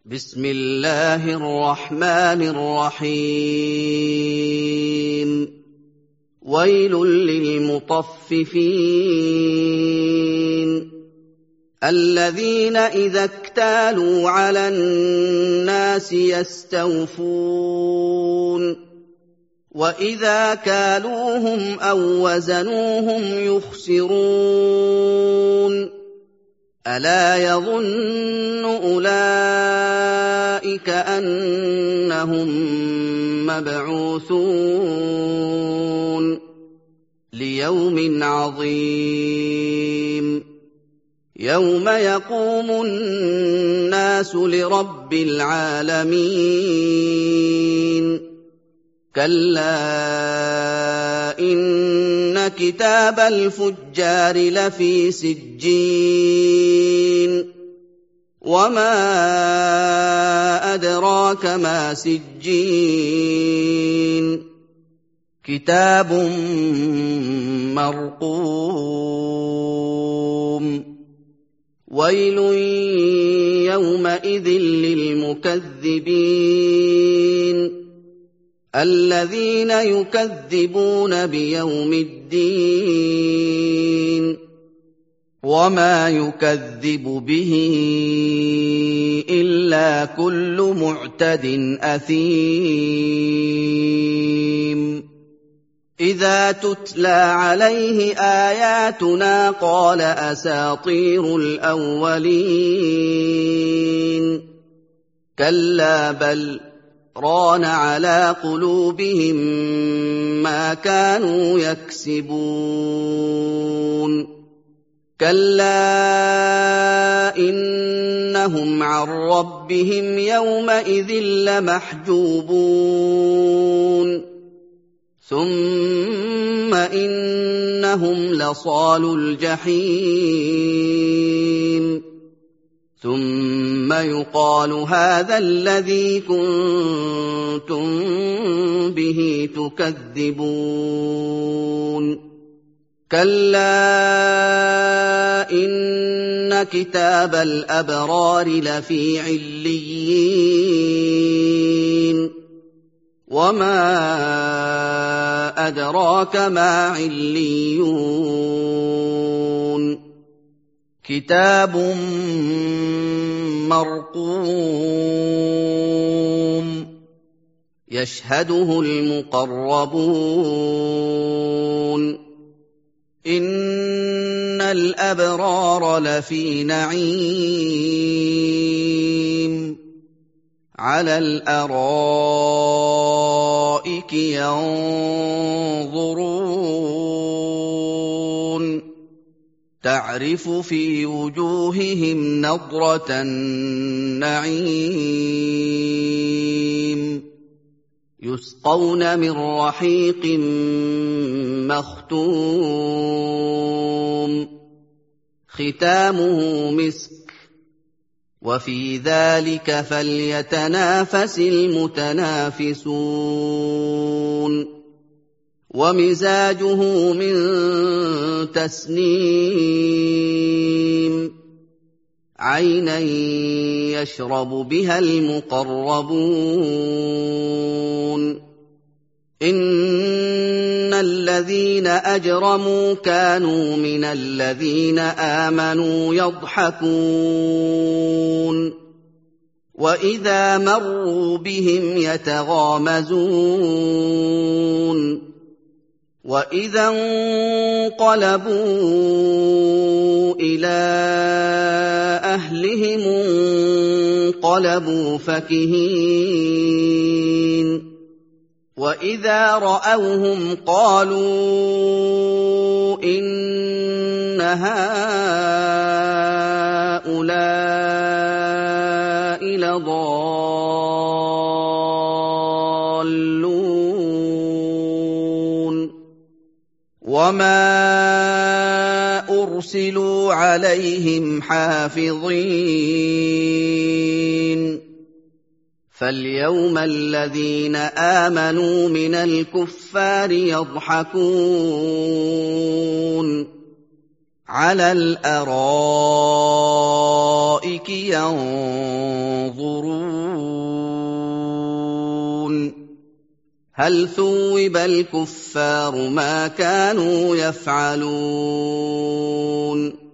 بسم الله الرحمن الرحيم ويل للمطففين الذين إذا اكتالوا على الناس يستوفون وإذا كالوهم أو وزنوهم يخسرون ألا يظن أولئك أنهم مبعوثون ليوم عظيم يوم يقوم الناس لرب العالمين كلا إن كتاب الفجار لفي سجين وما أدراك ما سجين كتاب مرقوم ويل يومئذ للمكذبين الذين يكذبون بيوم الدين وما يكذب به إلا كل معتد أثيم إذا تتلى عليه آياتنا قال أساطير الأولين كلا بل ران على قلوبهم ما كانوا يكسبون كلا إنهم عن ربهم يومئذ لمحجوبون ثم إنهم لصالو الجحيم ثم يقال هذا الذي كنتم به تكذبون كلا إن كتاب الأبرار لفي عليين وما أدراك ما عليون كتاب مرقوم يشهده المقربون إن الأبرار لفي نعيم على الأرائك ينظرون تعرف في وجوههم نضرة النعيم يسقون من رحيق مختوم ختامه مسك وفي ذلك فليتنافس المتنافسون ومزاجه من تسنيم عينا يشرب بها المقربون إن الذين أجرموا كانوا من الذين آمنوا يضحكون وإذا مروا بهم يتغامزون وإذا انقلبوا إلى أهلهم انقلبوا فكهين وإذا رأوهم قالوا إن هؤلاء لضالون وما أرسلوا عليهم حافظين فاليوم الذين آمنوا من الكفار يضحكون على الأرائك رَبِّكِ يَنظُرُونَ هَلْ ثُوِّبَ الْكُفَّارُ مَا كَانُوا يَفْعَلُونَ